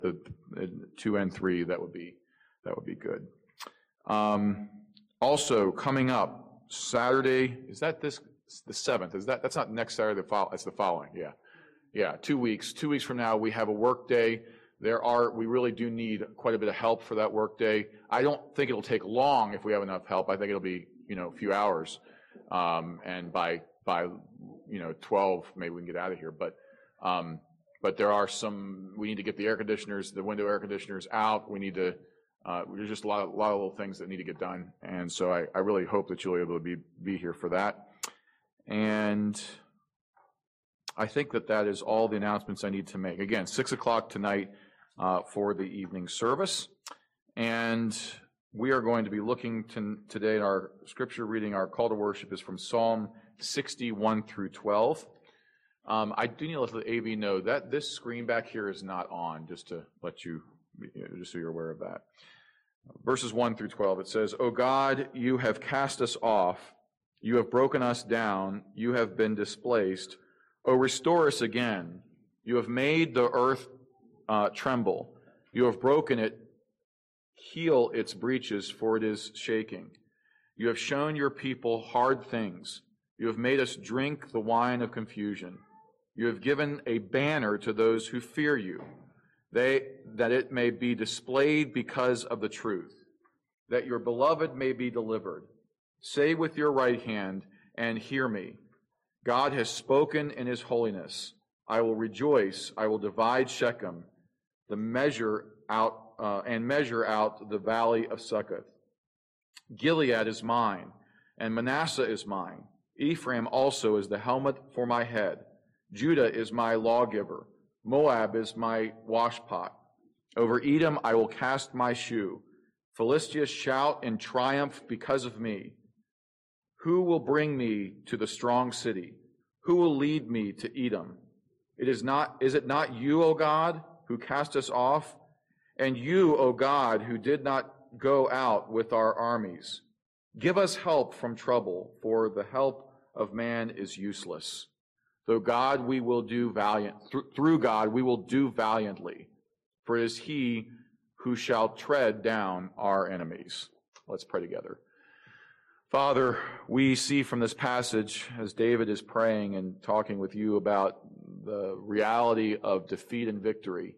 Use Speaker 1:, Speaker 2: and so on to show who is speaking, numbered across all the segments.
Speaker 1: the 2 and 3, that would be good. Also, coming up Saturday, is that the 7th? That's not next Saturday? It's the following. Yeah. 2 weeks. 2 weeks from now, we have a work day. We really do need quite a bit of help for that work day. I don't think it'll take long if we have enough help. I think it'll be a few hours, and by 12 maybe we can get out of here. But there are we need to get the window air conditioners out. We need to. There's just a lot of little things that need to get done, and so I really hope that you'll be able to be here for that. And I think that is all the announcements I need to make. Again, 6 o'clock tonight for the evening service, and we are going to be looking today at our scripture reading. Our call to worship is from Psalm 61 through 12. I do need to let the AV know that this screen back here is not on, just to let you, just so you're aware of that. Verses 1 through 12, it says, "O God, you have cast us off. You have broken us down. You have been displaced. O restore us again. You have made the earth tremble. You have broken it. Heal its breaches, for it is shaking. You have shown your people hard things. You have made us drink the wine of confusion. You have given a banner to those who fear you, that it may be displayed because of the truth, that your beloved may be delivered. Say with your right hand, and hear me. God has spoken in his holiness. I will rejoice. I will divide Shechem, measure out the valley of Succoth. Gilead is mine, and Manasseh is mine. Ephraim also is the helmet for my head. Judah is my lawgiver. Moab is my washpot. Over Edom I will cast my shoe. Philistia shout in triumph because of me. Who will bring me to the strong city? Who will lead me to Edom? Is it not you, O God, who cast us off? And you, O God, who did not go out with our armies? Give us help from trouble, for the help of man is useless. Through God we will do valiantly, for it is he who shall tread down our enemies. Let's pray together. Father, we see from this passage, as David is praying and talking with you about the reality of defeat and victory,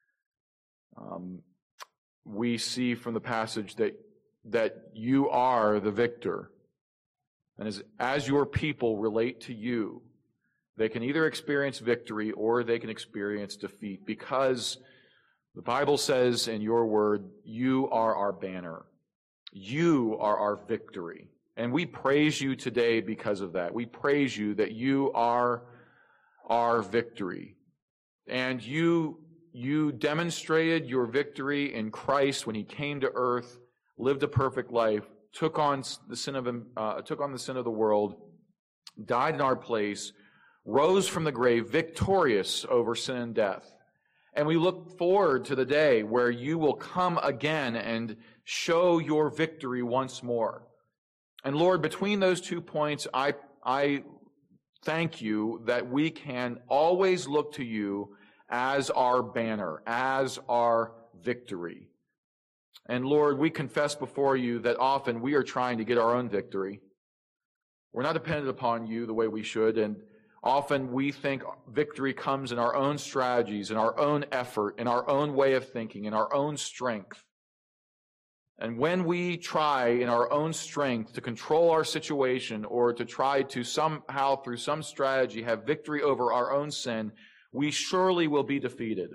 Speaker 1: we see from the passage that you are the victor. And as your people relate to you, they can either experience victory or they can experience defeat, because the Bible says in your word, you are our banner. You are our victory. And we praise you today because of that. We praise you that you are our victory. And you demonstrated your victory in Christ when he came to earth, lived a perfect life, took on the sin of the world, died in our place, rose from the grave victorious over sin and death. And we look forward to the day where you will come again and show your victory once more. And Lord, between those 2 points, I thank you that we can always look to you as our banner, as our victory. And Lord, we confess before you that often we are trying to get our own victory. We're not dependent upon you the way we should, and often we think victory comes in our own strategies, in our own effort, in our own way of thinking, in our own strength. And when we try in our own strength to control our situation or to try to somehow through some strategy have victory over our own sin, we surely will be defeated.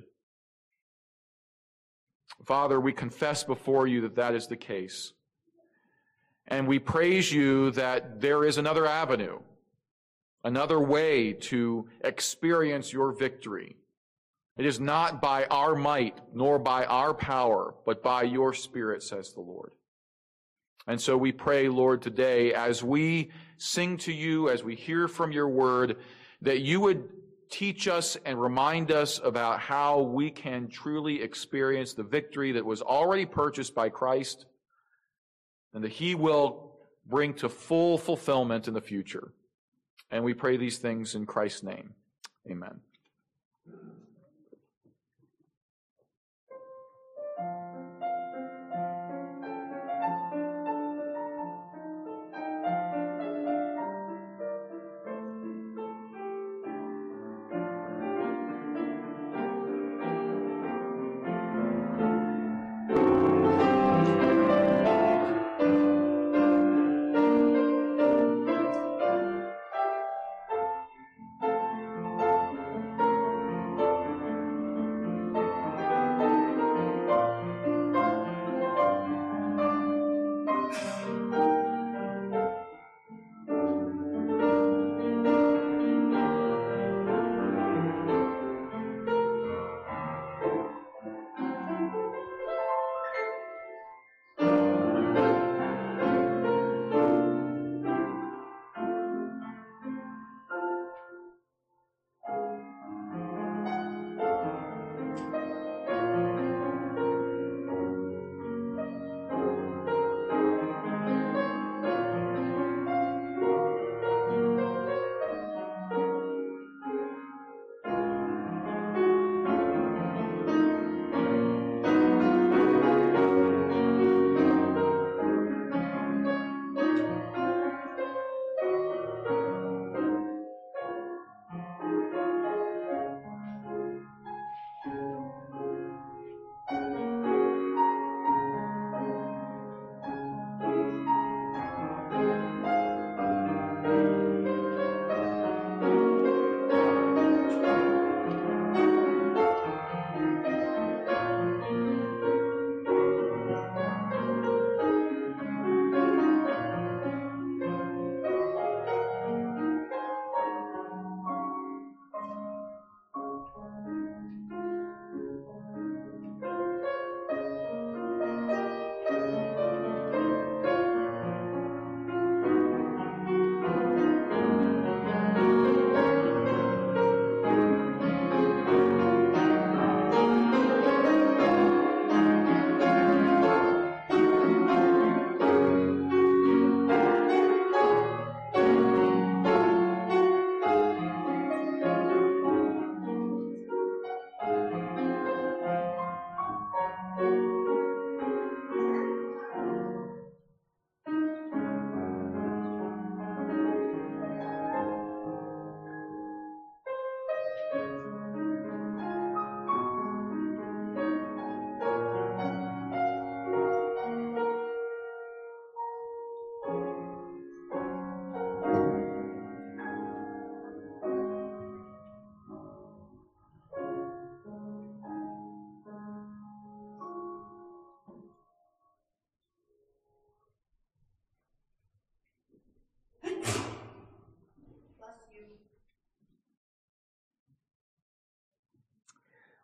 Speaker 1: Father, we confess before you that is the case. And we praise you that there is another avenue, another way to experience your victory. It is not by our might nor by our power, but by your Spirit, says the Lord. And so we pray, Lord, today, as we sing to you, as we hear from your word, that you would teach us and remind us about how we can truly experience the victory that was already purchased by Christ, and that he will bring to full fulfillment in the future. And we pray these things in Christ's name. Amen.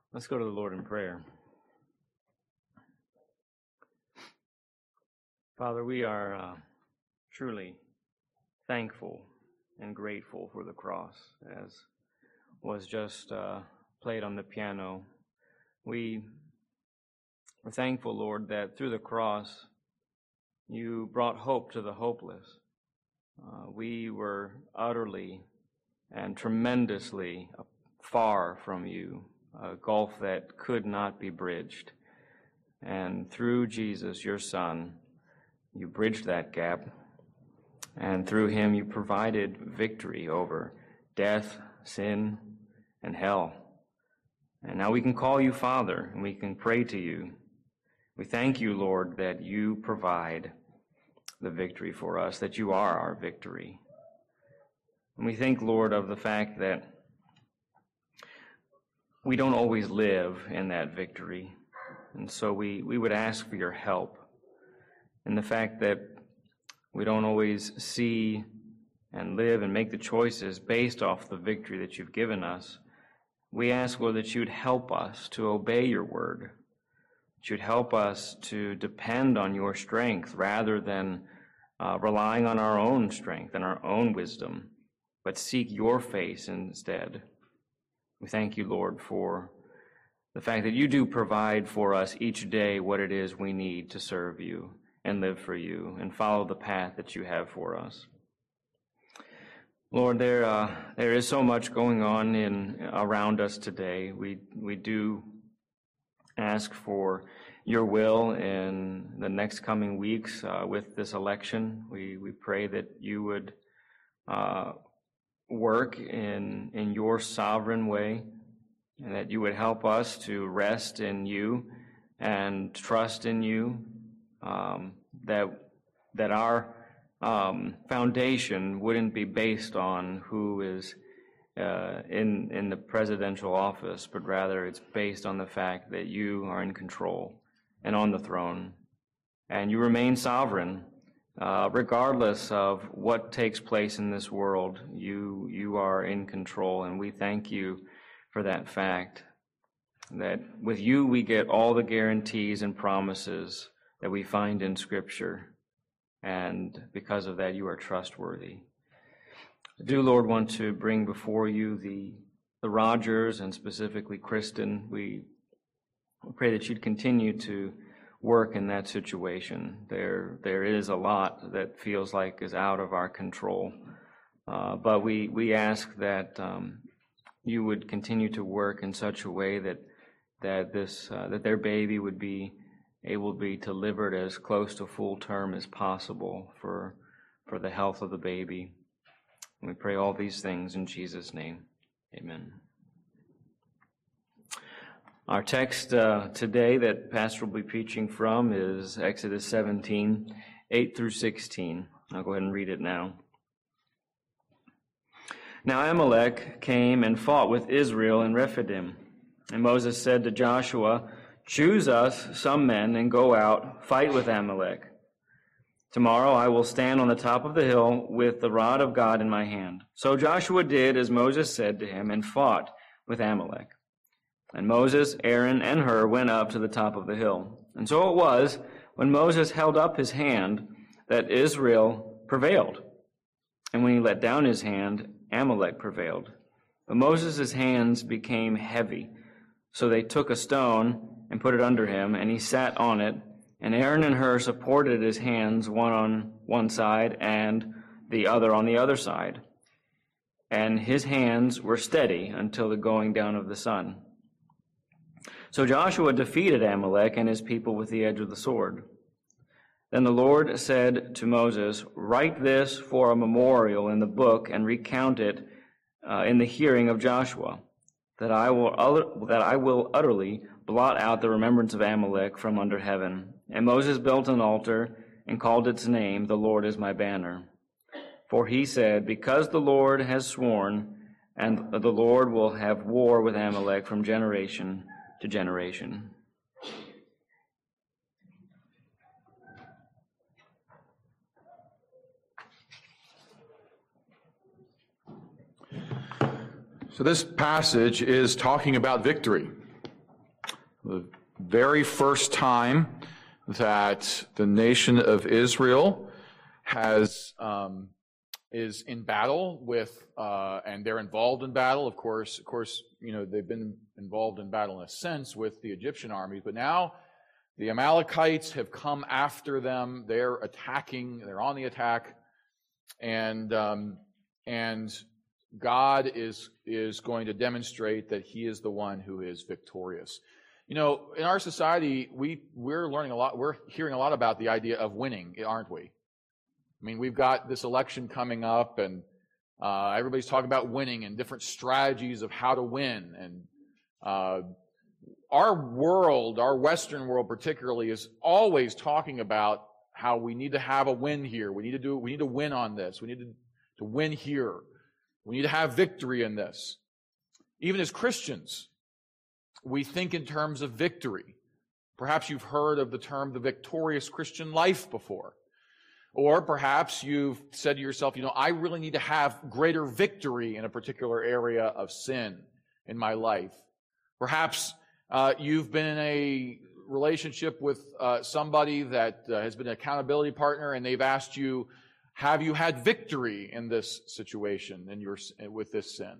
Speaker 2: Let's go to the Lord in prayer. Father, we are truly thankful and grateful for the cross, as was just played on the piano. We are thankful, Lord, that through the cross you brought hope to the hopeless. We were utterly and tremendously far from you, a gulf that could not be bridged. And through Jesus, your Son, you bridged that gap, and through him you provided victory over death, sin, and hell. And now we can call you Father, and we can pray to you. We thank you, Lord, that you provide the victory for us, that you are our victory. And we think, Lord, of the fact that we don't always live in that victory. And so we would ask for your help in the fact that we don't always see and live and make the choices based off the victory that you've given us. We ask, Lord, that you'd help us to obey your word, that you'd help us to depend on your strength rather than relying on our own strength and our own wisdom, but seek your face instead. We thank you, Lord, for the fact that you do provide for us each day what it is we need to serve you and live for you and follow the path that you have for us. Lord, there is so much going on around us today. We do ask for your will in the next coming weeks with this election. We pray that you would work in your sovereign way, and that you would help us to rest in you and trust in you, that our foundation wouldn't be based on who is in the presidential office, but rather it's based on the fact that you are in control and on the throne, and you remain sovereign. Regardless of what takes place in this world, you are in control, and we thank you for that fact, that with you we get all the guarantees and promises that we find in Scripture, and because of that you are trustworthy. I do, Lord, want to bring before you the Rogers, and specifically Kristen. We pray that you'd continue to work in that situation. There is a lot that feels like is out of our control, but we ask that you would continue to work in such a way that their baby would be able to be delivered as close to full term as possible for the health of the baby. And we pray all these things in Jesus' name. Amen. Our text today that Pastor will be preaching from is Exodus 17, 8 through 16. I'll go ahead and read it now. Now Amalek came and fought with Israel in Rephidim. And Moses said to Joshua, "Choose us some men and go out, fight with Amalek. Tomorrow I will stand on the top of the hill with the rod of God in my hand." So Joshua did as Moses said to him and fought with Amalek. And Moses, Aaron, and Hur went up to the top of the hill. And so it was, when Moses held up his hand, that Israel prevailed. And when he let down his hand, Amalek prevailed. But Moses' hands became heavy. So they took a stone and put it under him, and he sat on it. And Aaron and Hur supported his hands, one on one side and the other on the other side. And his hands were steady until the going down of the sun. So Joshua defeated Amalek and his people with the edge of the sword. Then the Lord said to Moses, "Write this for a memorial in the book and recount it in the hearing of Joshua, that I will utterly blot out the remembrance of Amalek from under heaven." And Moses built an altar and called its name, "The Lord is my banner." For he said, "Because the Lord has sworn, and the Lord will have war with Amalek from generation to generation."
Speaker 1: So this passage is talking about victory. The very first time that the nation of Israel is in battle with, and they're involved in battle. Of course, they've been involved in battle in a sense with the Egyptian armies, but now the Amalekites have come after them. They're attacking. They're on the attack, and God is going to demonstrate that He is the one who is victorious. In our society, we're learning a lot. We're hearing a lot about the idea of winning, aren't we? I mean, we've got this election coming up, and everybody's talking about winning and different strategies of how to win. And our world, our Western world particularly, is always talking about how we need to have a win here. We need to win on this. We need to win here. We need to have victory in this. Even as Christians, we think in terms of victory. Perhaps you've heard of the term the victorious Christian life before. Or perhaps you've said to yourself, I really need to have greater victory in a particular area of sin in my life. Perhaps you've been in a relationship with somebody that has been an accountability partner, and they've asked you, have you had victory in this situation with this sin?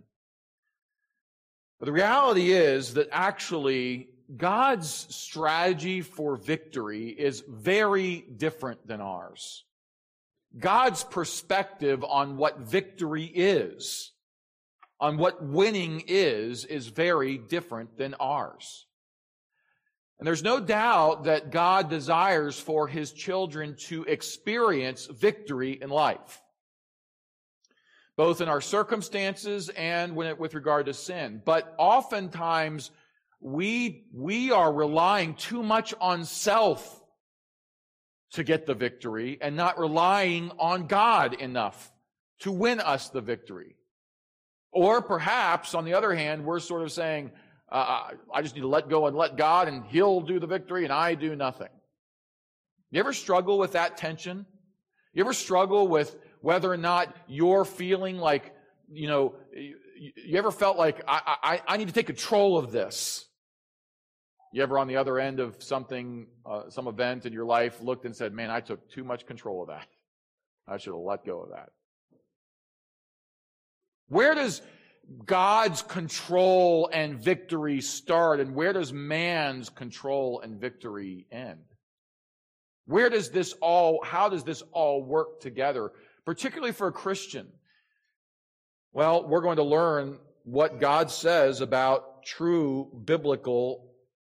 Speaker 1: But the reality is that actually God's strategy for victory is very different than ours. God's perspective on what victory is, on what winning is very different than ours. And there's no doubt that God desires for His children to experience victory in life, both in our circumstances and with regard to sin. But oftentimes, we are relying too much on self to get the victory and not relying on God enough to win us the victory. Or perhaps, on the other hand, we're sort of saying, I just need to let go and let God, and He'll do the victory and I do nothing. You ever struggle with that tension? You ever struggle with whether or not you're feeling like, you ever felt like, I need to take control of this? You ever on the other end of something, some event in your life, looked and said, man, I took too much control of that. I should have let go of that. Where does God's control and victory start, and where does man's control and victory end? How does this all work together, particularly for a Christian? Well, we're going to learn what God says about true biblical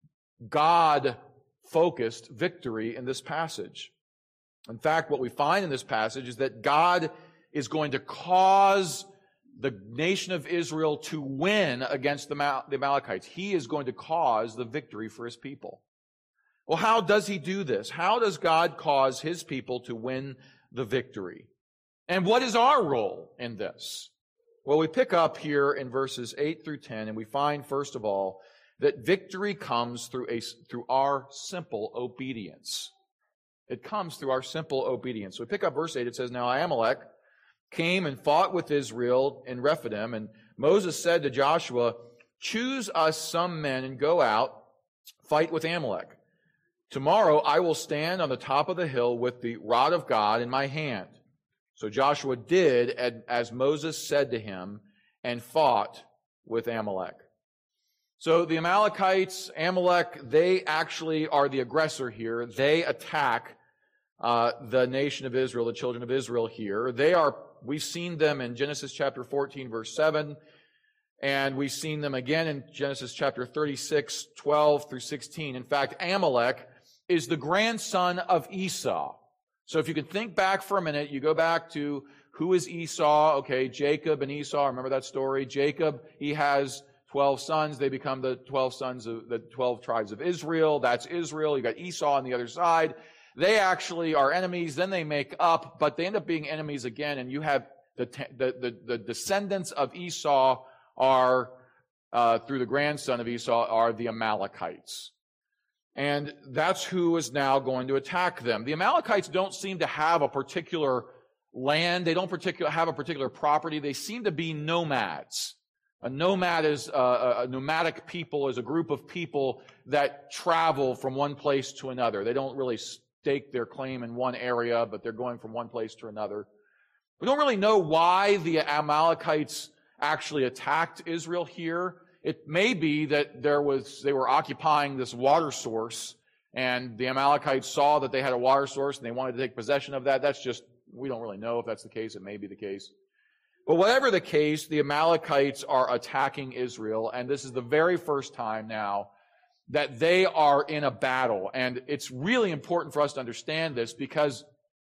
Speaker 1: God-focused victory in this passage. In fact, what we find in this passage is that God is going to cause the nation of Israel to win against the Amalekites. He is going to cause the victory for His people. Well, how does He do this? How does God cause His people to win the victory? And what is our role in this? Well, we pick up here in verses 8 through 10, and we find, first of all, that victory comes through our simple obedience. It comes through our simple obedience. So we pick up verse 8. It says, Now Amalek came and fought with Israel in Rephidim, and Moses said to Joshua, Choose us some men and go out, fight with Amalek. Tomorrow I will stand on the top of the hill with the rod of God in my hand. So Joshua did as Moses said to him, and fought with Amalek. So the Amalekites, Amalek, they actually are the aggressor here. They attack the nation of Israel, the children of Israel here. We've seen them in Genesis chapter 14, verse 7, and we've seen them again in Genesis chapter 36, 12 through 16. In fact, Amalek is the grandson of Esau. So if you can think back for a minute, you go back to who is Esau? Okay, Jacob and Esau. Remember that story? Jacob, he has 12 sons. They become the 12 sons of the 12 tribes of Israel. That's Israel. You got Esau on the other side. They actually are enemies. Then they make up, but they end up being enemies again. And you have the descendants of Esau are through the grandson of Esau are the Amalekites. And that's who is now going to attack them. The Amalekites don't seem to have a particular land. They don't have a particular property. They seem to be nomads. A nomad is a nomadic people is a group of people that travel from one place to another. They don't really stake their claim in one area, but they're going from one place to another. We don't really know why the Amalekites actually attacked Israel here. It may be that they were occupying this water source, and the Amalekites saw that they had a water source and they wanted to take possession of that. We don't really know if that's the case. It may be the case. But whatever the case, the Amalekites are attacking Israel, and this is the very first time now that they are in a battle. And it's really important for us to understand this because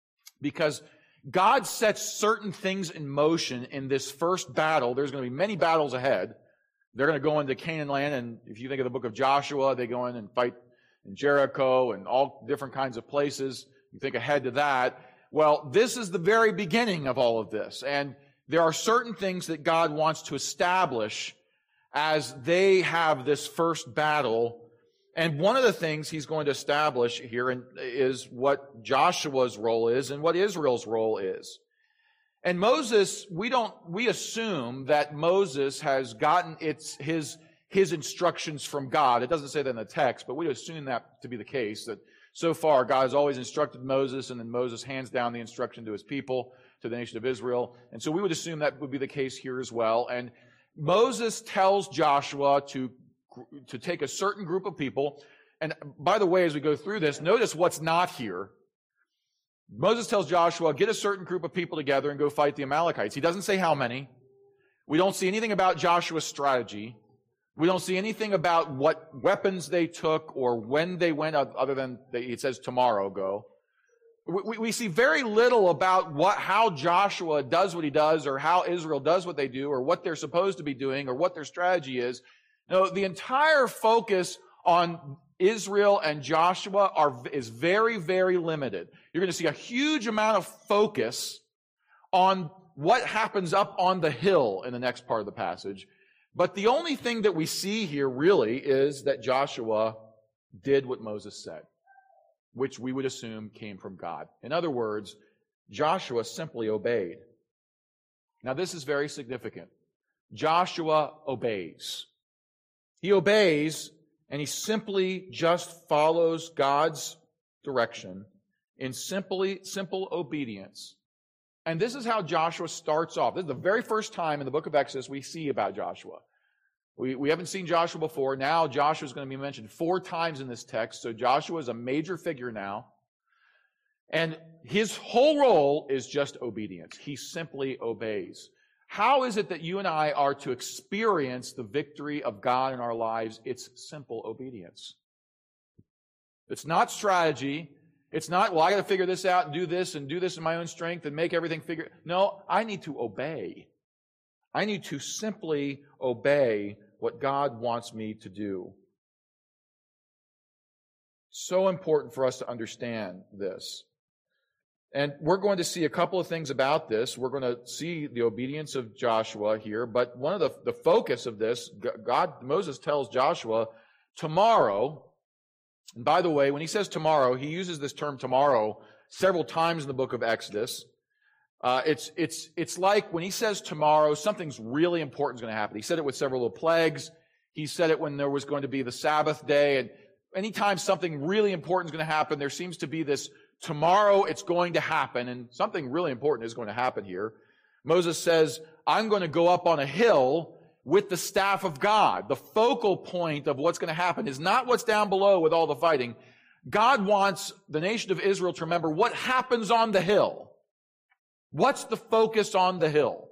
Speaker 1: God sets certain things in motion in this first battle. There's going to be many battles ahead. They're going to go into Canaan land, and if you think of the book of Joshua, they go in and fight in Jericho and all different kinds of places. You think ahead to that. Well, this is the very beginning of all of this. And there are certain things that God wants to establish as they have this first battle. And one of the things he's going to establish here is what Joshua's role is and what Israel's role is. And Moses, we assume that Moses has gotten his instructions from God. It doesn't say that in the text, but we assume that to be the case, that so far God has always instructed Moses, and then Moses hands down the instruction to his people, to the nation of Israel. And so we would assume that would be the case here as well. And Moses tells Joshua to take a certain group of people. And by the way, as we go through this, notice what's not here. Moses tells Joshua, get a certain group of people together and go fight the Amalekites. He doesn't say how many. We don't see anything about Joshua's strategy. We don't see anything about what weapons they took or when they went, other than it says tomorrow go. We see very little about how Joshua does what he does, or how Israel does what they do, or what they're supposed to be doing, or what their strategy is. No, the entire focus on Israel and Joshua is very, very limited. You're going to see a huge amount of focus on what happens up on the hill in the next part of the passage. But the only thing that we see here really is that Joshua did what Moses said, which we would assume came from God. In other words, Joshua simply obeyed. Now, this is very significant. Joshua obeys. He obeys, and he simply just follows God's direction in simple obedience. And this is how Joshua starts off. This is the very first time in the book of Exodus we see about Joshua. We haven't seen Joshua before. Now Joshua is going to be mentioned 4 times in this text. So Joshua is a major figure now. And his whole role is just obedience. He simply obeys. How is it that you and I are to experience the victory of God in our lives? It's simple obedience. It's not strategy. It's not, well, I got to figure this out and do this in my own strength and make everything figure. No, I need to obey. I need to simply obey what God wants me to do. So important for us to understand this. And we're going to see a couple of things about this. We're going to see the obedience of Joshua here, but one of the focus of this, Moses tells Joshua, tomorrow, and by the way, when he says tomorrow, he uses this term tomorrow several times in the book of Exodus. It's like when he says tomorrow, something's really important is going to happen. He said it with several of the plagues. He said it when there was going to be the Sabbath day. And anytime something really important is going to happen, there seems to be this tomorrow it's going to happen. And something really important is going to happen here. Moses says, I'm going to go up on a hill with the staff of God. The focal point of what's going to happen is not what's down below with all the fighting. God wants the nation of Israel to remember what happens on the hill. What's the focus on the hill?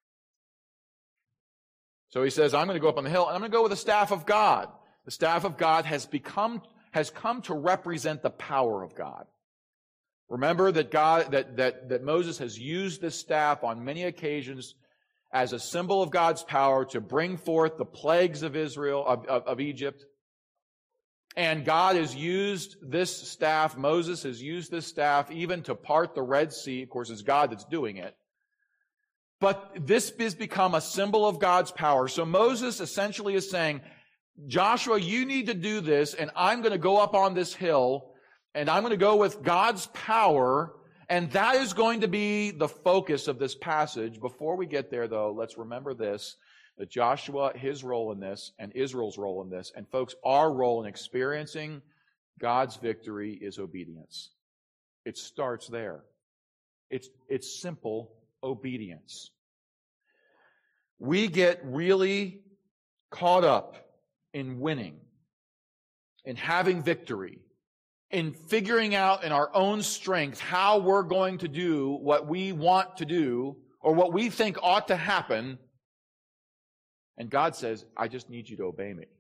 Speaker 1: So he says, I'm going to go up on the hill, and I'm going to go with the staff of God. The staff of God has come to represent the power of God. Remember that Moses has used this staff on many occasions as a symbol of God's power to bring forth the plagues of Israel, of Egypt. And God has used this staff, Moses has used this staff even to part the Red Sea. Of course, it's God that's doing it. But this has become a symbol of God's power. So Moses essentially is saying, Joshua, you need to do this, and I'm going to go up on this hill, and I'm going to go with God's power, and that is going to be the focus of this passage. Before we get there, though, let's remember this. That Joshua, his role in this, and Israel's role in this, and folks, our role in experiencing God's victory is obedience. It starts there. It's simple obedience. We get really caught up in winning, in having victory, in figuring out in our own strength how we're going to do what we want to do or what we think ought to happen. And God says, I just need you to obey me.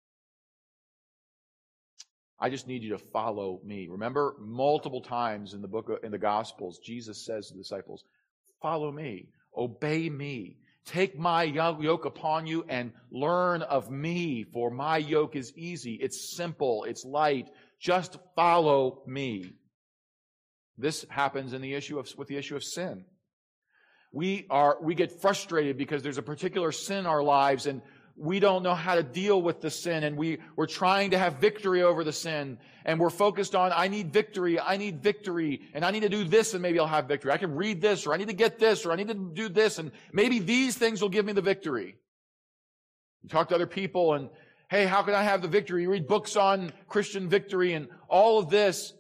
Speaker 1: I just need you to follow me. Remember, multiple times in the Gospels, Jesus says to the disciples, follow me, obey me. Take my yoke upon you and learn of me, for my yoke is easy. It's simple. It's light. Just follow me. This happens with the issue of sin. We get frustrated because there's a particular sin in our lives and we don't know how to deal with the sin, and we're trying to have victory over the sin, and we're focused on, I need victory, and I need to do this, and maybe I'll have victory. I can read this, or I need to get this, or I need to do this, and maybe these things will give me the victory. You talk to other people, and, hey, how can I have the victory? You read books on Christian victory and all of this.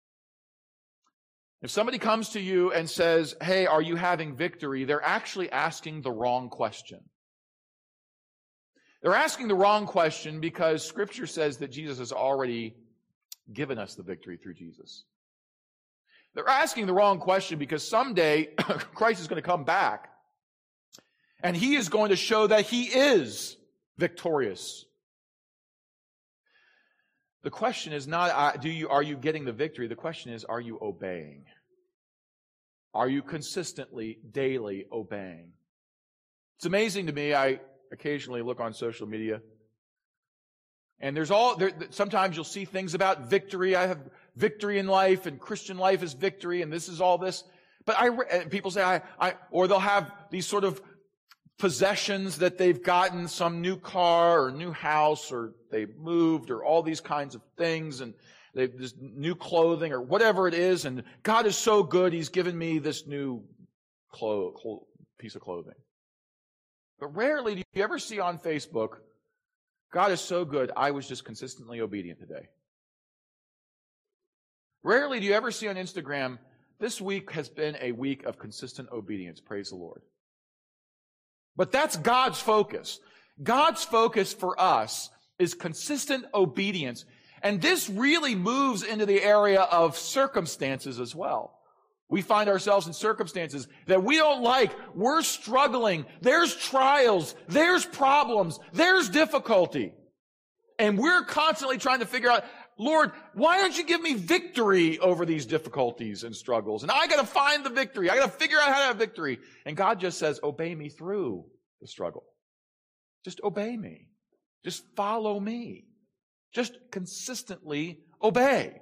Speaker 1: If somebody comes to you and says, hey, are you having victory? They're actually asking the wrong question. They're asking the wrong question because Scripture says that Jesus has already given us the victory through Jesus. They're asking the wrong question because someday Christ is going to come back and He is going to show that He is victorious. The question is not, are you getting the victory? The question is, are you obeying? Are you consistently, daily obeying? It's amazing to me. I occasionally look on social media, and sometimes you'll see things about victory. I have victory in life, and Christian life is victory, and this is all this. But people say, or they'll have these sort of possessions that they've gotten, some new car or new house, or they've moved, or all these kinds of things, and they've this new clothing or whatever it is, and God is so good, He's given me this new piece of clothing. But rarely do you ever see on Facebook, God is so good, I was just consistently obedient today. Rarely do you ever see on Instagram, this week has been a week of consistent obedience, praise the Lord. But that's God's focus. God's focus for us is consistent obedience. And this really moves into the area of circumstances as well. We find ourselves in circumstances that we don't like. We're struggling. There's trials. There's problems. There's difficulty. And we're constantly trying to figure out, Lord, why don't you give me victory over these difficulties and struggles? And I got to find the victory. I got to figure out how to have victory. And God just says, obey me through the struggle. Just obey me. Just follow me. Just consistently obey.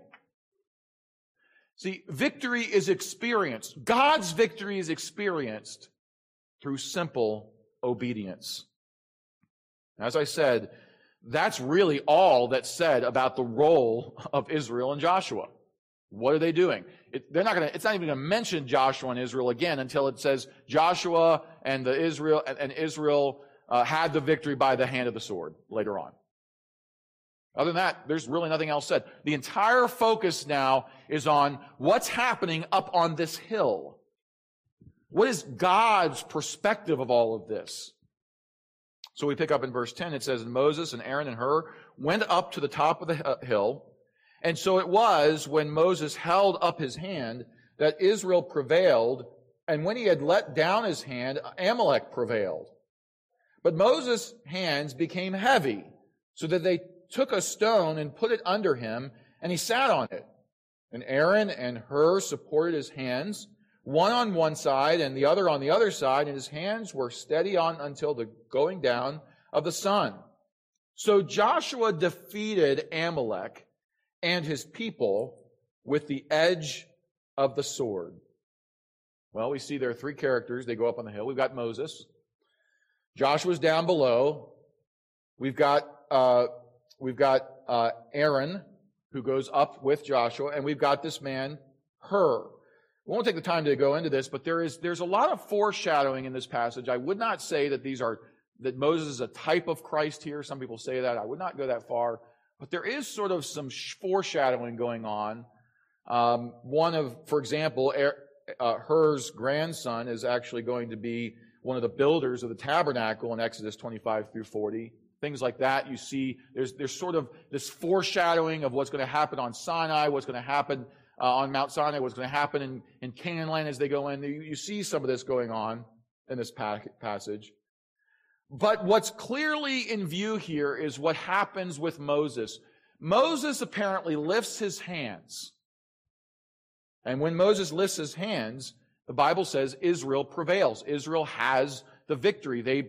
Speaker 1: See, victory is experienced. God's victory is experienced through simple obedience. As I said, that's really all that's said about the role of Israel and Joshua. What are they doing? It's not even going to mention Joshua and Israel again until it says Joshua and Israel had the victory by the hand of the sword later on. Other than that, there's really nothing else said. The entire focus now is on what's happening up on this hill. What is God's perspective of all of this? So we pick up in verse 10, it says, and Moses and Aaron and Hur went up to the top of the hill. And so it was when Moses held up his hand that Israel prevailed. And when he had let down his hand, Amalek prevailed. But Moses' hands became heavy, so that they took a stone and put it under him, and he sat on it. And Aaron and Hur supported his hands, one on one side and the other on the other side, and his hands were steady on until the going down of the sun. So Joshua defeated Amalek and his people with the edge of the sword. Well, we see there are three characters. They go up on the hill. We've got Moses. Joshua's down below. We've got Aaron, who goes up with Joshua, and we've got this man, Hur. We won't take the time to go into this, but there's a lot of foreshadowing in this passage. I would not say that these are that Moses is a type of Christ here. Some people say that. I would not go that far. But there is sort of some foreshadowing going on. For example, Hur's grandson is actually going to be one of the builders of the tabernacle in Exodus 25 through 40. Things like that. You see, there's sort of this foreshadowing of what's going to happen on Sinai, what's going to happen on Mount Sinai, what's going to happen in Canaan land as they go in. You see some of this going on in this passage. But what's clearly in view here is what happens with Moses. Moses apparently lifts his hands. And when Moses lifts his hands, the Bible says Israel prevails. Israel has the victory. They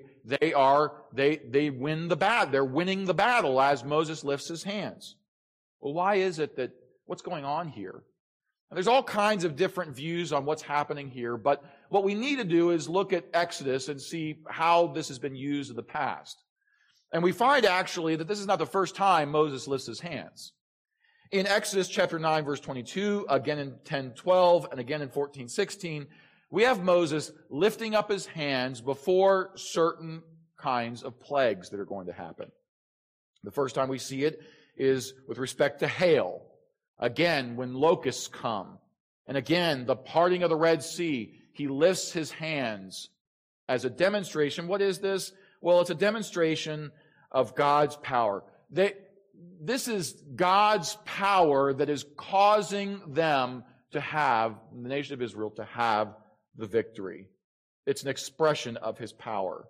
Speaker 1: win the battle. They're winning the battle as Moses lifts his hands. Well, why is it that, what's going on here? And there's all kinds of different views on what's happening here, but what we need to do is look at Exodus and see how this has been used in the past. And we find actually that this is not the first time Moses lifts his hands. In Exodus chapter 9, verse 22, again in 10:12, and again in 14:16, we have Moses lifting up his hands before certain kinds of plagues that are going to happen. The first time we see it is with respect to hail. Again, when locusts come. And again, the parting of the Red Sea, he lifts his hands as a demonstration. What is this? Well, it's a demonstration of God's power. This is God's power that is causing them to have, the nation of Israel, to have the victory. It's an expression of his power.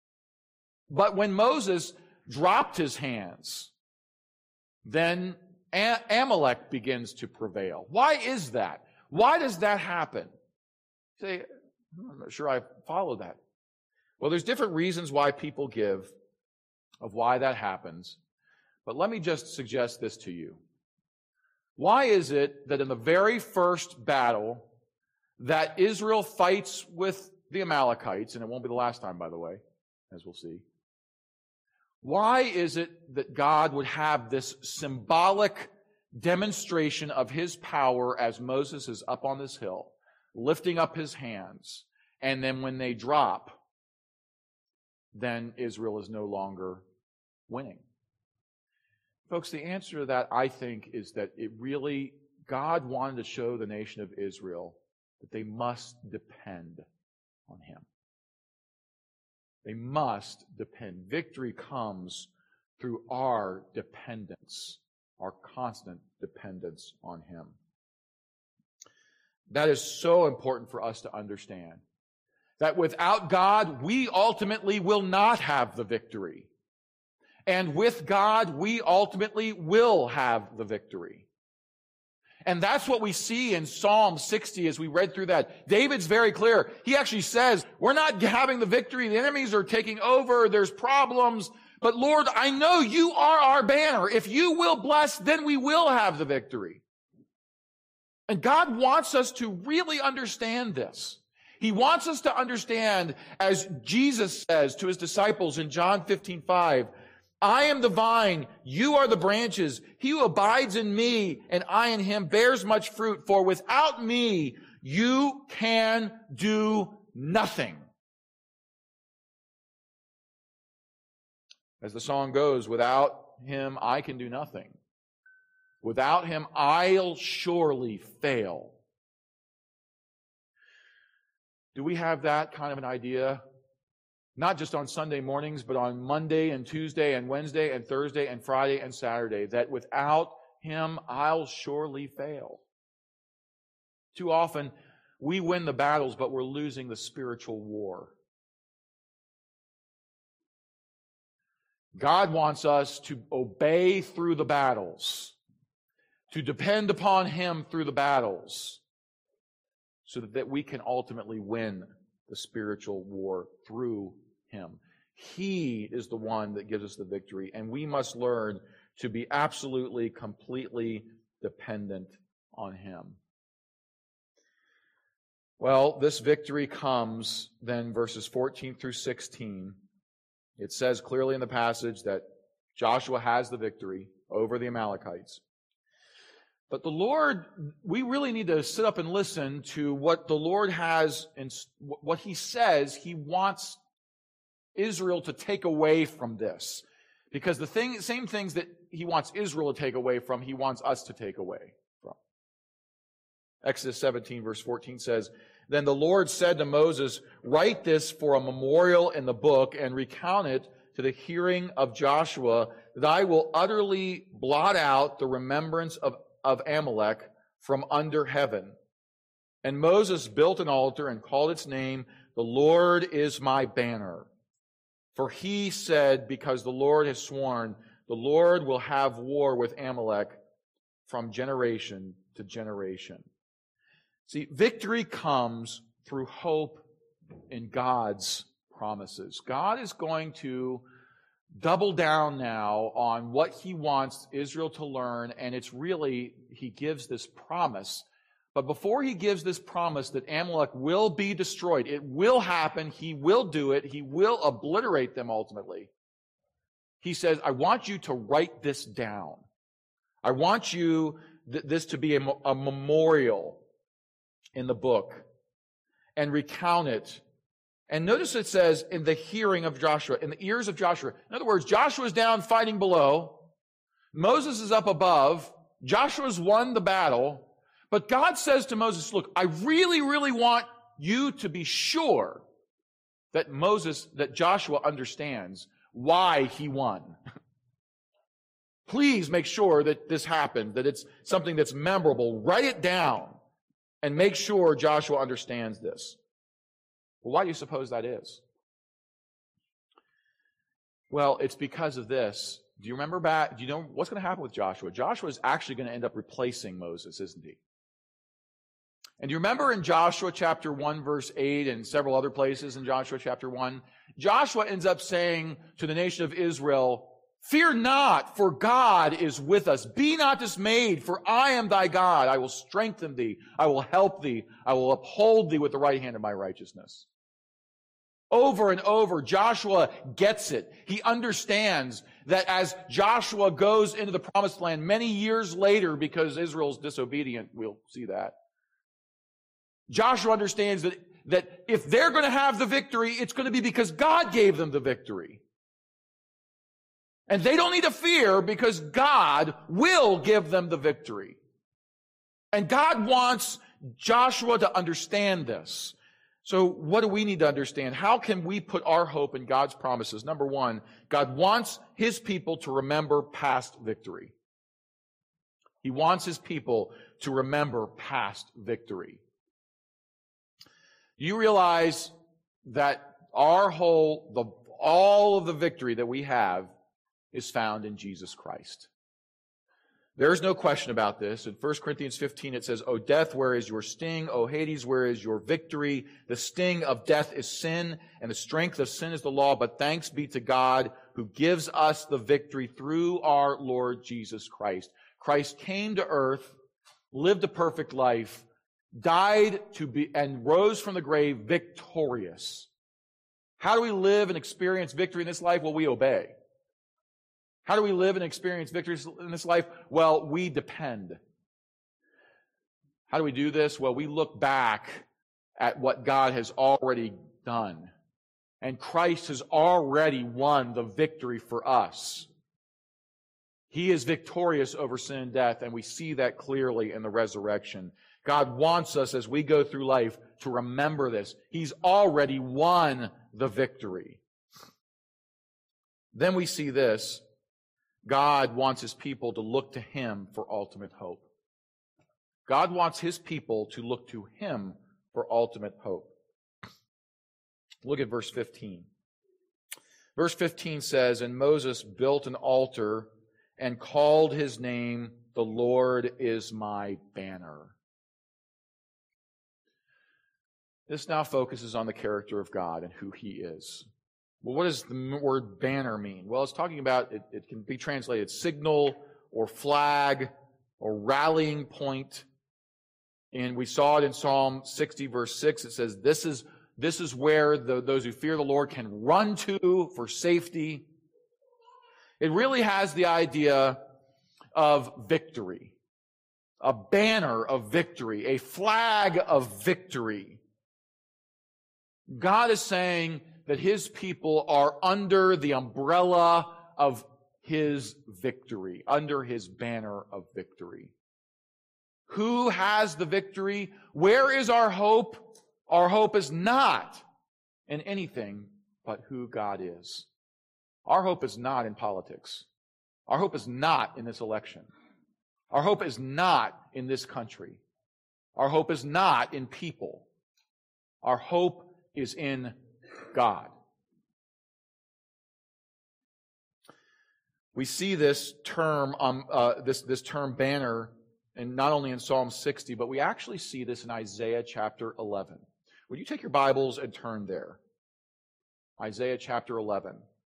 Speaker 1: But when Moses dropped his hands, then Amalek begins to prevail. Why is that? Why does that happen? You say, I'm not sure I follow that. Well, there's different reasons why people give of why that happens. But let me just suggest this to you. Why is it that in the very first battle that Israel fights with the Amalekites, and it won't be the last time, by the way, as we'll see, why is it that God would have this symbolic demonstration of his power as Moses is up on this hill, lifting up his hands, and then when they drop, then Israel is no longer winning? Folks, the answer to that, I think, is that God wanted to show the nation of Israel that they must depend on him. They must depend. Victory comes through our dependence, our constant dependence on him. That is so important for us to understand. That without God, we ultimately will not have the victory. And with God, we ultimately will have the victory. And that's what we see in Psalm 60 as we read through that. David's very clear. He actually says, we're not having the victory. The enemies are taking over. There's problems. But Lord, I know you are our banner. If you will bless, then we will have the victory. And God wants us to really understand this. He wants us to understand, as Jesus says to his disciples in John 15:5, I am the vine, you are the branches. He who abides in me and I in him bears much fruit, for without me you can do nothing. As the song goes, without him I can do nothing. Without him I'll surely fail. Do we have that kind of an idea? Not just on Sunday mornings, but on Monday and Tuesday and Wednesday and Thursday and Friday and Saturday, that without him, I'll surely fail. Too often, we win the battles, but we're losing the spiritual war. God wants us to obey through the battles, to depend upon him through the battles, so that we can ultimately win the spiritual war through him. He is the one that gives us the victory, and we must learn to be absolutely, completely dependent on him. Well, this victory comes then verses 14 through 16. It says clearly in the passage that Joshua has the victory over the Amalekites. But the Lord, we really need to sit up and listen to what the Lord has and what he says he wants Israel to take away from this. Because the same things that he wants Israel to take away from, he wants us to take away from. Exodus 17 verse 14 says, "Then the Lord said to Moses, write this for a memorial in the book and recount it to the hearing of Joshua, that I will utterly blot out the remembrance of Amalek from under heaven." And Moses built an altar and called its name, "The Lord is my banner." For he said, because the Lord has sworn, the Lord will have war with Amalek from generation to generation. See, victory comes through hope in God's promises. God is going to double down now on what he wants Israel to learn, and it's really, he gives this promise. But before he gives this promise that Amalek will be destroyed, it will happen, he will do it, he will obliterate them ultimately. He says, I want you to write this down. I want you, this to be a memorial in the book, and recount it. And notice it says, in the hearing of Joshua, in the ears of Joshua. In other words, Joshua's down fighting below. Moses is up above. Joshua's won the battle. But God says to Moses, look, I really, really want you to be sure that Joshua understands why he won. Please make sure that this happened, that it's something that's memorable. Write it down and make sure Joshua understands this. Well, why do you suppose that is? Well, it's because of this. Do you remember back? Do you know what's going to happen with Joshua? Joshua is actually going to end up replacing Moses, isn't he? And do you remember in Joshua chapter 1, verse 8, and several other places in Joshua chapter 1, Joshua ends up saying to the nation of Israel, "Fear not, for God is with us. Be not dismayed, for I am thy God. I will strengthen thee. I will help thee. I will uphold thee with the right hand of my righteousness." Over and over, Joshua gets it. He understands that as Joshua goes into the promised land many years later, because Israel's disobedient, we'll see that. Joshua understands that if they're going to have the victory, it's going to be because God gave them the victory. And they don't need to fear because God will give them the victory. And God wants Joshua to understand this. So what do we need to understand? How can we put our hope in God's promises? Number one, God wants his people to remember past victory. He wants his people to remember past victory. You realize that all of the victory that we have is found in Jesus Christ. There's no question about this. In 1 Corinthians 15, it says, "O death, where is your sting? O Hades, where is your victory? The sting of death is sin, and the strength of sin is the law. But thanks be to God who gives us the victory through our Lord Jesus Christ." Christ came to earth, lived a perfect life, died and rose from the grave victorious. How do we live and experience victory in this life? Well, we obey. How do we live and experience victory in this life? Well, we depend. How do we do this? Well, we look back at what God has already done. And Christ has already won the victory for us. He is victorious over sin and death, and we see that clearly in the resurrection. God wants us, as we go through life, to remember this. He's already won the victory. Then we see this. God wants his people to look to him for ultimate hope. God wants his people to look to him for ultimate hope. Look at verse 15. Verse 15 says, "And Moses built an altar and called his name, 'The Lord is my banner.'" This now focuses on the character of God and who he is. Well, what does the word banner mean? Well, it's talking about, it can be translated signal or flag or rallying point. And we saw it in Psalm 60, verse 6. It says, this is where those who fear the Lord can run to for safety. It really has the idea of victory, a banner of victory, a flag of victory. God is saying that his people are under the umbrella of his victory, under his banner of victory. Who has the victory? Where is our hope? Our hope is not in anything but who God is. Our hope is not in politics. Our hope is not in this election. Our hope is not in this country. Our hope is not in people. Our hope is in God. We see this term, this term banner, and not only in Psalm 60, but we actually see this in Isaiah chapter 11. Would you take your Bibles and turn there? Isaiah chapter 11.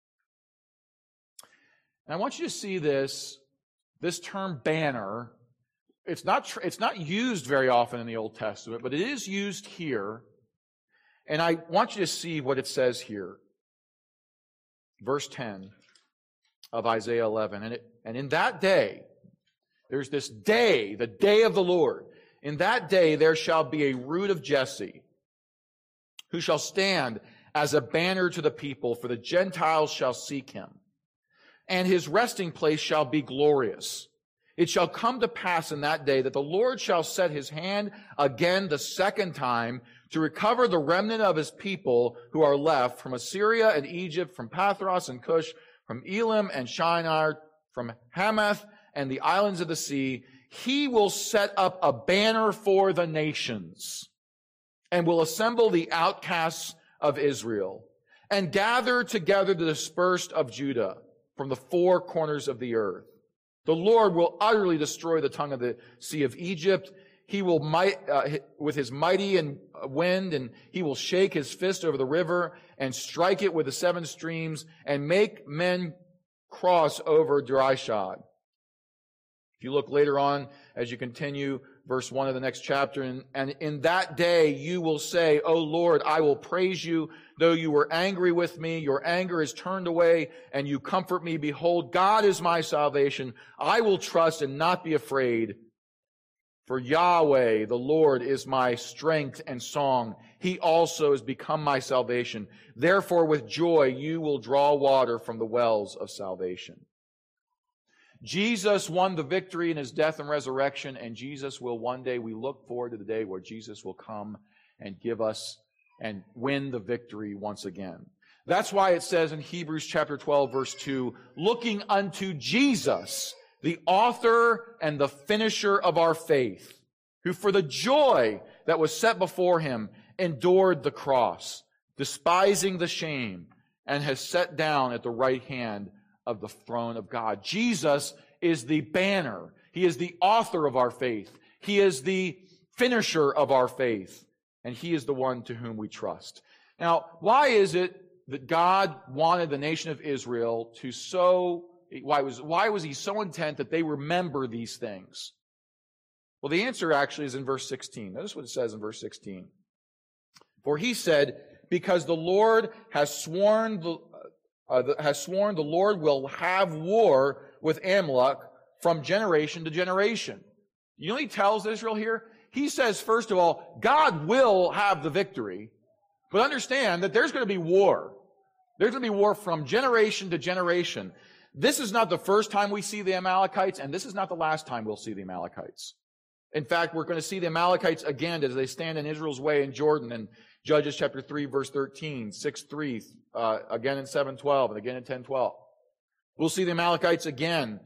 Speaker 1: And I want you to see this term banner. It's not used very often in the Old Testament, but it is used here. And I want you to see what it says here. Verse 10 of Isaiah 11. And in that day, there's this day, the day of the Lord. In that day there shall be a root of Jesse, who shall stand as a banner to the people, for the Gentiles shall seek him. And his resting place shall be glorious. It shall come to pass in that day that the Lord shall set his hand again the second time to recover the remnant of his people who are left from Assyria and Egypt, from Pathros and Cush, from Elam and Shinar, from Hamath and the islands of the sea. He will set up a banner for the nations and will assemble the outcasts of Israel and gather together the dispersed of Judah from the four corners of the earth. The Lord will utterly destroy the tongue of the sea of Egypt. He will with his mighty and wind, and he will shake his fist over the river and strike it with the seven streams and make men cross over dry shod. If you look later on, as you continue, verse 1 of the next chapter, and in that day you will say, O Lord, I will praise you, though you were angry with me. Your anger is turned away, and you comfort me. Behold, God is my salvation. I will trust and not be afraid. For Yahweh, the Lord, is my strength and song. He also has become my salvation. Therefore, with joy you will draw water from the wells of salvation. Jesus won the victory in his death and resurrection, and Jesus will one day, we look forward to the day where Jesus will come and give us and win the victory once again. That's why it says in Hebrews chapter 12, verse 2, looking unto Jesus, the author and the finisher of our faith, who for the joy that was set before him endured the cross, despising the shame, and has sat down at the right hand of the throne of God. Jesus is the banner. He is the author of our faith. He is the finisher of our faith. And he is the one to whom we trust. Now, why is it that God wanted the nation of Israel to why was he so intent that they remember these things? Well, the answer actually is in verse 16. Notice what it says in verse 16. For he said, because the Lord has sworn the Lord will have war with Amalek from generation to generation. You know what he tells Israel here? He says, first of all, God will have the victory, but understand that there's going to be war. There's going to be war from generation to generation. This is not the first time we see the Amalekites, and this is not the last time we'll see the Amalekites. In fact, we're going to see the Amalekites again as they stand in Israel's way in Jordan in Judges chapter 3, verse 13, 6:3, again in 7:12, and again in 10:12. We'll see the Amalekites again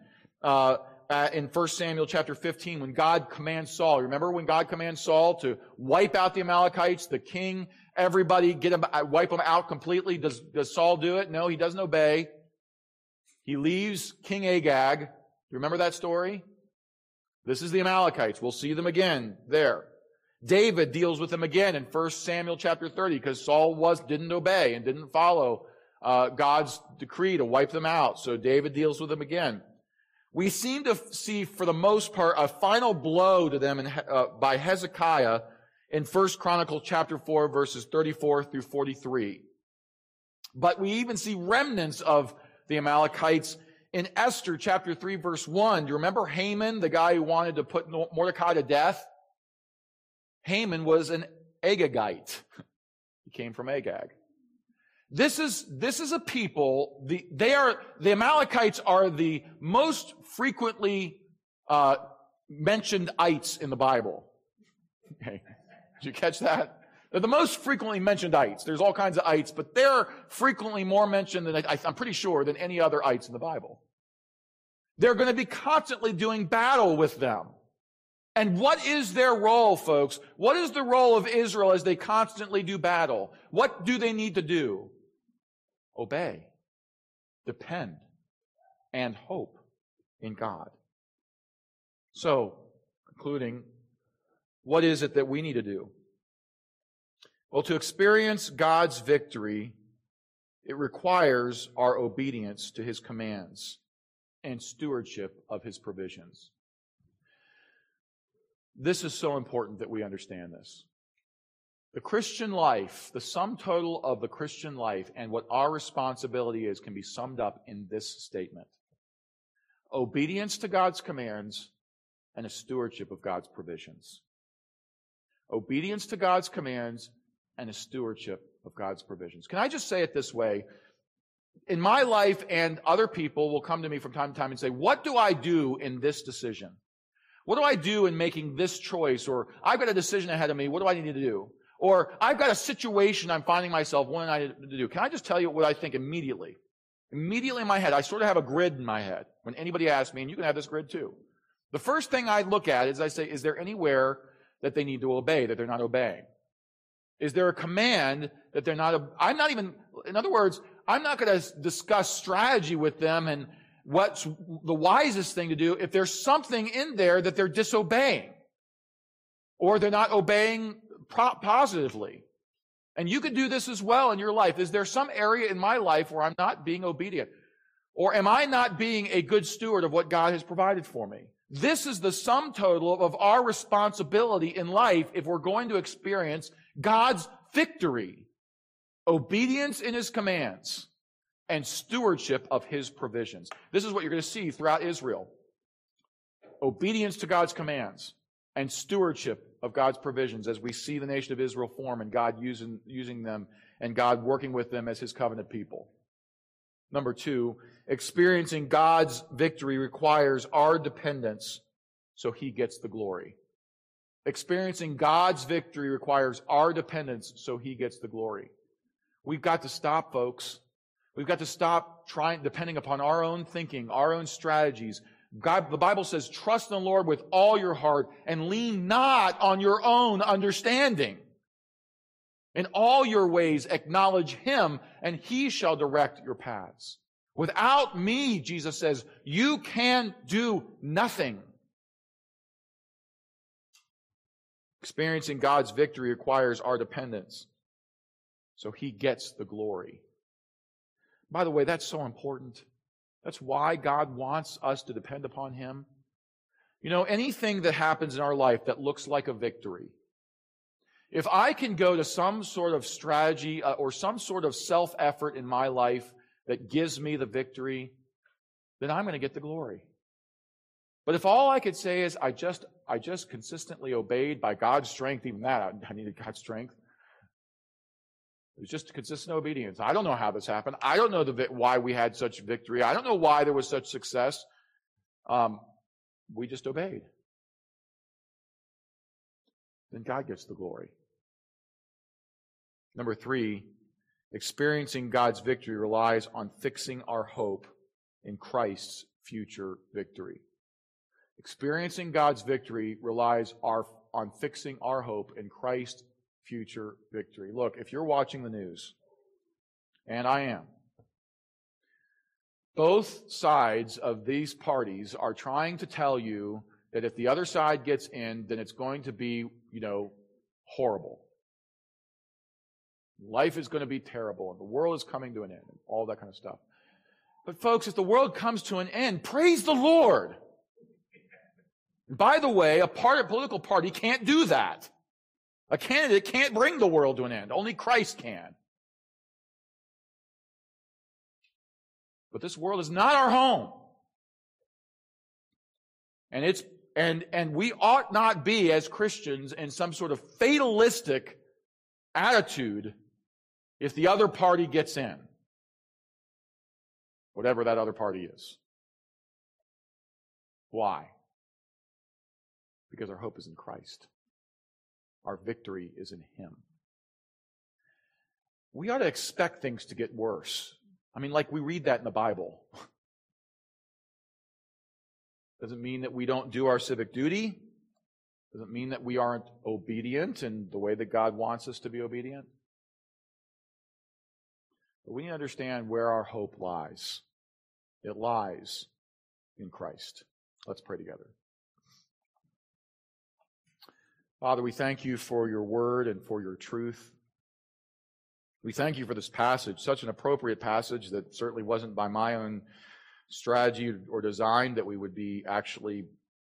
Speaker 1: in 1 Samuel chapter 15 when God commands Saul. Remember when God commands Saul to wipe out the Amalekites, the king, everybody, wipe them out completely? Does Saul do it? No, he doesn't obey. He leaves King Agag. Do you remember that story? This is the Amalekites. We'll see them again there. David deals with them again in 1 Samuel chapter 30 because Saul didn't obey and didn't follow God's decree to wipe them out. So David deals with them again. We seem to see, for the most part, a final blow to them by Hezekiah in 1 Chronicles chapter 4, verses 34 through 43. But we even see remnants of the Amalekites in Esther chapter 3, verse 1. Do you remember Haman, the guy who wanted to put Mordecai to death? Haman was an Agagite. He came from Agag. This is a people, the Amalekites are the most frequently mentioned ites in the Bible. Okay. Did you catch that? They're the most frequently mentioned ites. There's all kinds of ites, but they're frequently more mentioned than, I'm pretty sure, than any other ites in the Bible. They're going to be constantly doing battle with them. And what is their role, folks? What is the role of Israel as they constantly do battle? What do they need to do? Obey, depend, and hope in God. So, concluding, what is it that we need to do? Well, to experience God's victory, it requires our obedience to His commands and stewardship of His provisions. This is so important that we understand this. The Christian life, the sum total of the Christian life and what our responsibility is can be summed up in this statement. Obedience to God's commands and a stewardship of God's provisions. Obedience to God's commands and a stewardship of God's provisions. Can I just say it this way? In my life, and other people will come to me from time to time and say, what do I do in this decision? What do I do in making this choice? Or I've got a decision ahead of me. What do I need to do? Or I've got a situation I'm finding myself wanting to do. Can I just tell you what I think immediately? Immediately in my head, I sort of have a grid in my head. When anybody asks me, and you can have this grid too. The first thing I look at is I say, is there anywhere that they need to obey, that they're not obeying? Is there a command that they're not, in other words, I'm not going to discuss strategy with them and what's the wisest thing to do if there's something in there that they're disobeying or they're not obeying positively. And you could do this as well in your life. Is there some area in my life where I'm not being obedient? Or am I not being a good steward of what God has provided for me? This is the sum total of our responsibility in life if we're going to experience God's victory. Obedience in His commands and stewardship of His provisions. This is what you're going to see throughout Israel. Obedience to God's commands and stewardship of God's provisions as we see the nation of Israel form and God using them and God working with them as His covenant people. Number two, experiencing God's victory requires our dependence so He gets the glory. Experiencing God's victory requires our dependence so He gets the glory. We've got to stop, folks. We've got to stop depending upon our own thinking, our own strategies. God, the Bible says, trust in the Lord with all your heart and lean not on your own understanding. In all your ways acknowledge Him, and He shall direct your paths. Without me, Jesus says, you can do nothing. Experiencing God's victory requires our dependence, so He gets the glory. By the way, that's so important. That's why God wants us to depend upon Him. You know, anything that happens in our life that looks like a victory, if I can go to some sort of strategy or some sort of self-effort in my life that gives me the victory, then I'm going to get the glory. But if all I could say is I just consistently obeyed by God's strength, even that, I needed God's strength. It was just consistent obedience. I don't know how this happened. I don't know why we had such victory. I don't know why there was such success. We just obeyed. Then God gets the glory. Number three, experiencing God's victory relies on fixing our hope in Christ's future victory. Experiencing God's victory relies on fixing our hope in Christ's future victory. Look, if you're watching the news, and I am, both sides of these parties are trying to tell you that if the other side gets in, then it's going to be, horrible. Life is going to be terrible, and the world is coming to an end, and all that kind of stuff. But folks, if the world comes to an end, praise the Lord. By the way, a political party can't do that. A candidate can't bring the world to an end. Only Christ can. But this world is not our home. And we ought not be, as Christians, in some sort of fatalistic attitude if the other party gets in, whatever that other party is. Why? Because our hope is in Christ. Our victory is in Him. We ought to expect things to get worse. I mean, like we read that in the Bible. Doesn't mean that we don't do our civic duty. Doesn't mean that we aren't obedient in the way that God wants us to be obedient. But we need to understand where our hope lies. It lies in Christ. Let's pray together. Father, we thank you for your word and for your truth. We thank you for this passage, such an appropriate passage that certainly wasn't by my own strategy or design that we would be actually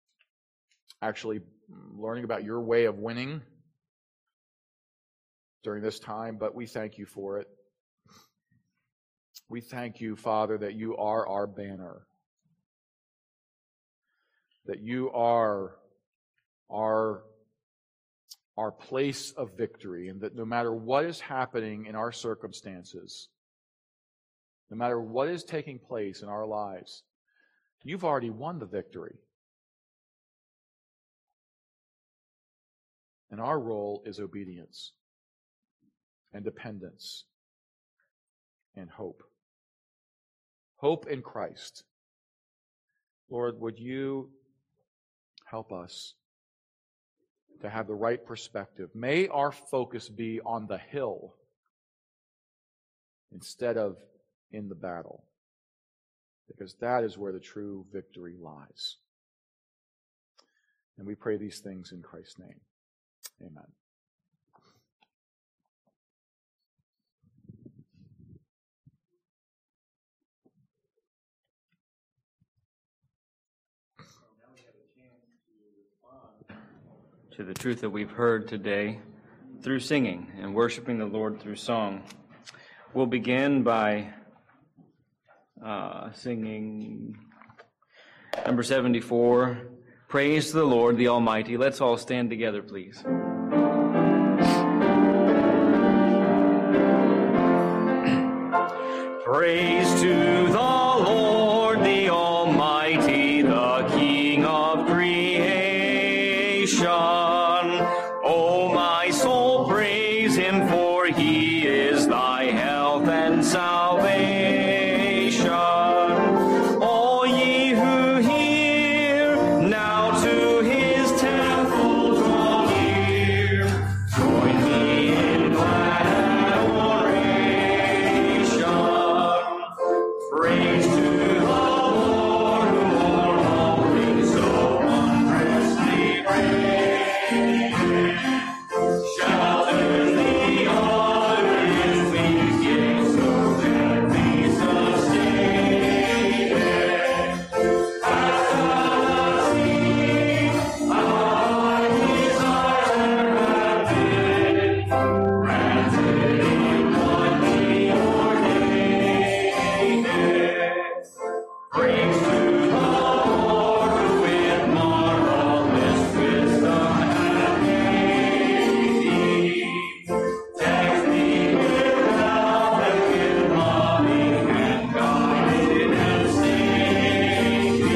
Speaker 1: learning about your way of winning during this time, but we thank you for it. We thank you, Father, that you are our banner, that you are our place of victory, and that no matter what is happening in our circumstances, no matter what is taking place in our lives, you've already won the victory. And our role is obedience and dependence and hope. Hope in Christ. Lord, would you help us to have the right perspective? May our focus be on the hill instead of in the battle, because that is where the true victory lies. And we pray these things in Christ's name. Amen.
Speaker 2: To the truth that we've heard today through singing and worshiping the Lord through song. We'll begin by singing number 74, Praise to the Lord the Almighty. Let's all stand together, please. Praise to the Lord the Almighty, the King of creation. O my soul, praise him, for he is thy health and salvation. All ye who hear, now to his temple draw near. Join me in glad adoration. Praise to the Lord, who o'er all things so wondrously reigns. Shelters the uttermost wings, yea, so that we sustain. As the sea, our desires have been granted in what he ordained. Praise to the Lord, who with marvelous wisdom hath made thee. Text thee with health and with loving and guided and safety.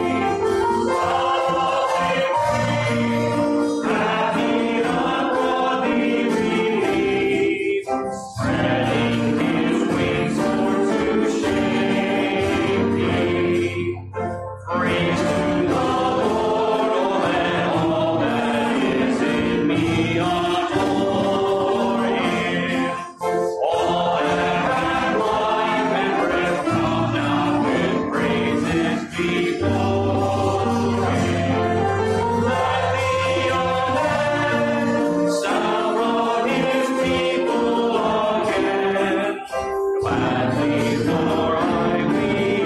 Speaker 2: Hath he not brought thee relief, spreading his wings for to shake thee. Praise to the Lord, let all that is in me adore him. All that have life and breath, come now with praises before him. Let the unending sound brought his people again. Gladly for I we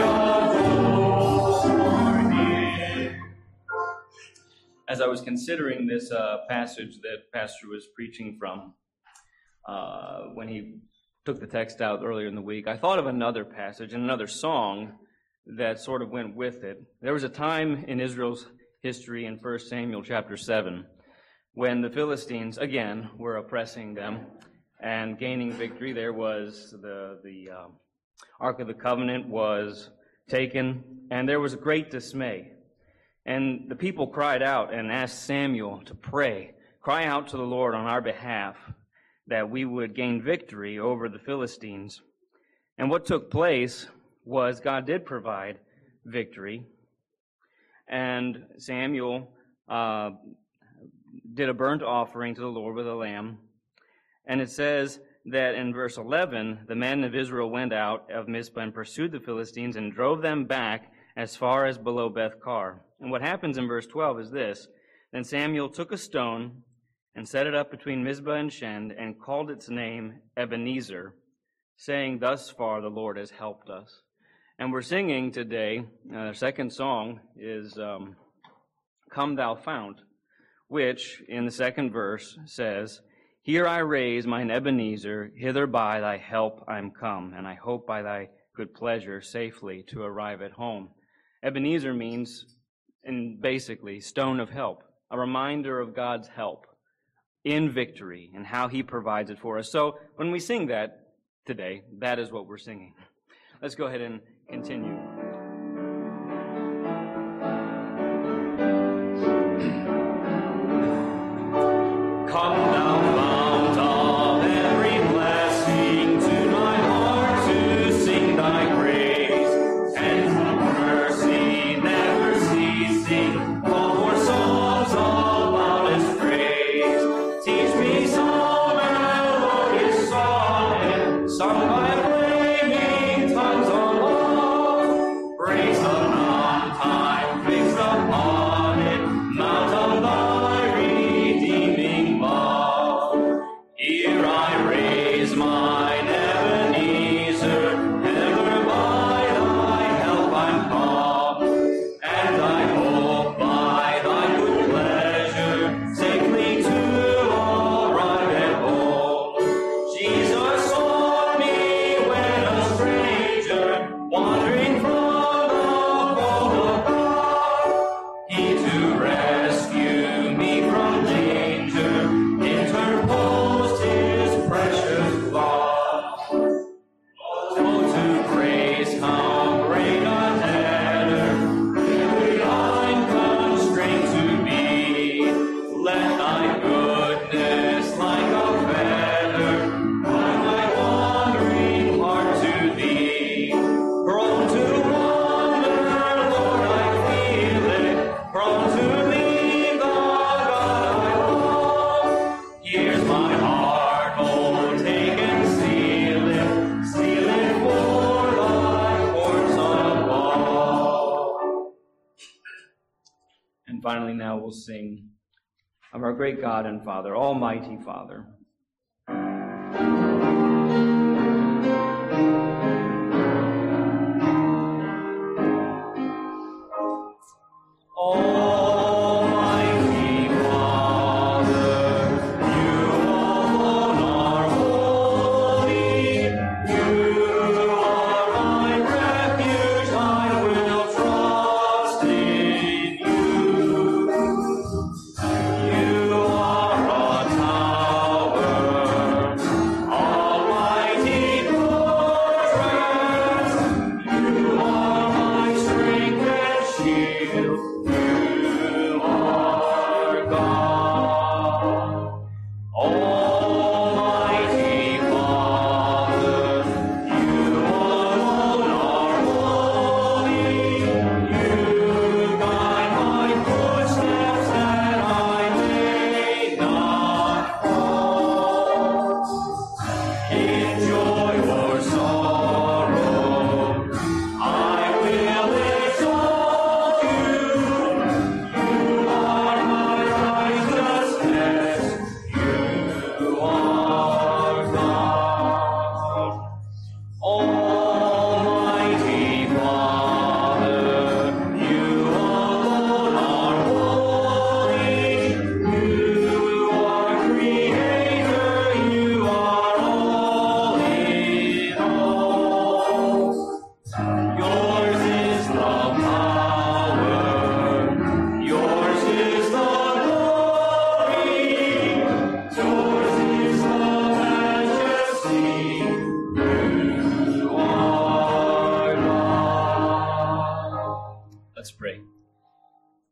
Speaker 2: adore him. As I was considering this passage that Pastor was preaching from, when he took the text out earlier in the week, I thought of another passage and another song that sort of went with it. There was a time in Israel's history in 1 Samuel chapter 7 when the Philistines, again, were oppressing them. and gaining victory. There was the Ark of the Covenant was taken, and there was a great dismay. And the people cried out and asked Samuel to cry out to the Lord on our behalf, that we would gain victory over the Philistines. And what took place was God did provide victory, and Samuel did a burnt offering to the Lord with a lamb. And it says that in verse 11, the men of Israel went out of Mizpah and pursued the Philistines and drove them back as far as below Beth-kar. And what happens in verse 12 is this: Then Samuel took a stone and set it up between Mizpah and Shen and called its name Ebenezer, saying, Thus far the Lord has helped us. And we're singing today, our second song is Come Thou Fount, which in the second verse says, Here I raise mine Ebenezer, hither by thy help I'm come, and I hope by thy good pleasure safely to arrive at home. Ebenezer means, and basically, stone of help, a reminder of God's help in victory and how he provides it for us. So when we sing that today, that is what we're singing. Let's go ahead and continue. Come thou fount of every blessing, to my heart to sing thy praise, and from mercy never ceasing, call for songs of loudest praise. Teach me some melodious song, sung by flaming tongues of love. Praise the mountain fixed upon it, mount of thy redeeming love. Here I raise mine Ebenezer, hither by thy help I'm come, and I hope by thy good pleasure safely to arrive at home. Jesus sought me when a stranger, wandering from the fold of God. He to rescue me from danger interposed his precious blood. Oh, to praise how great a debtor really I'm constrained to be. Let thy goodness like a feather bind my wandering heart to thee. Prone to wander, Lord, I feel it, prone to leave the God I love. Here's my heart, oh, take and seal it for thy courts above. And finally, now we'll sing of our great God and Father, Almighty Father. Almighty Father, you alone are holy. You are my refuge, I will trust in you. You are a tower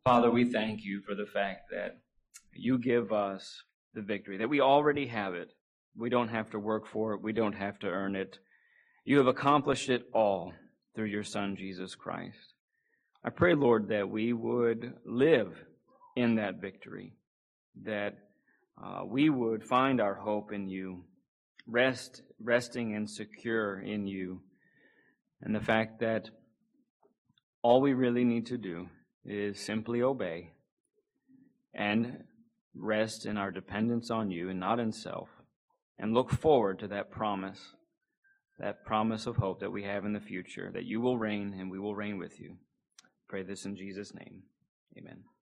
Speaker 2: Father, we thank you for the fact that you give us the victory, that we already have it. We don't have to work for it. We don't have to earn it. You have accomplished it all through your Son, Jesus Christ. I pray, Lord, that we would live in that victory, that we would find our hope in you, resting and secure in you, and the fact that all we really need to do is simply obey and rest in our dependence on you and not in self, and look forward to that promise of hope that we have in the future, that you will reign and we will reign with you. Pray this in Jesus' name. Amen.